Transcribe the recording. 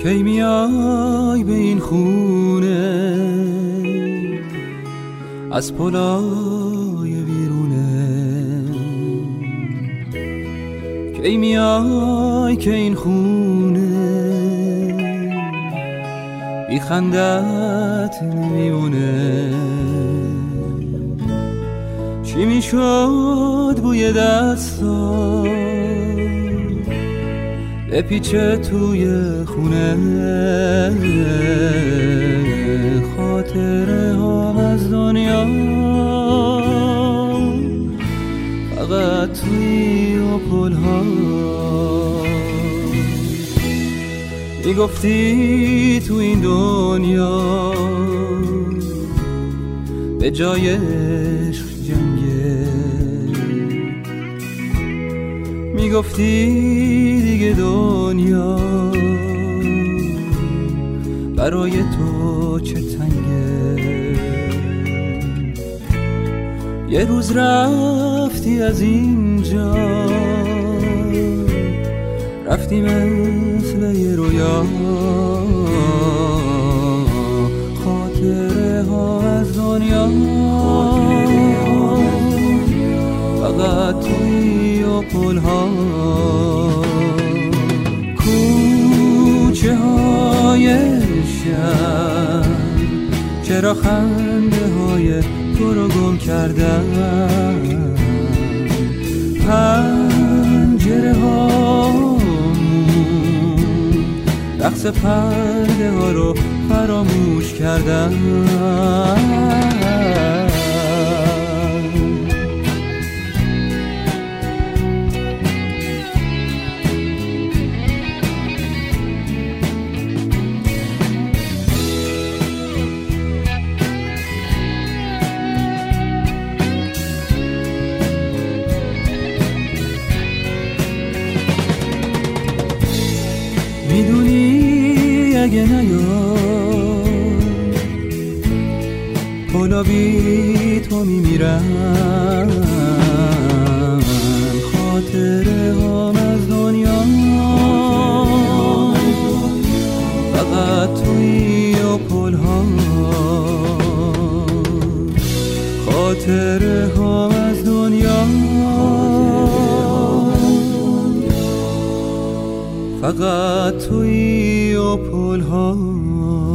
کی میای به این خونه از پلای بیرونه، کی میای که این خونه بی خندت نمیونه. چی میشد بوی دستا بپیچه توی خونه، خاطره ها از دنیا فقط توی و پل ها. میگفتی تو این دنیا به جای عشق جنگه، میگفتی دیگه دنیا برای تو چه تنگه. یه روز رفتی از اینجا، رفتی مثل یه رویا، خاطره ها از دنیا فقط توی و پل ها. کوچه های شهر چرا خنده های تو رو گم کردن، پنجره ها رقص پرده ها رو فراموش کردن. میدونی اگه نیای پلا بی تو میمیرم، خاطره هام از دنیا فقط توی و پل ها، خاطره هام از دنیا فقط توی و پل ها.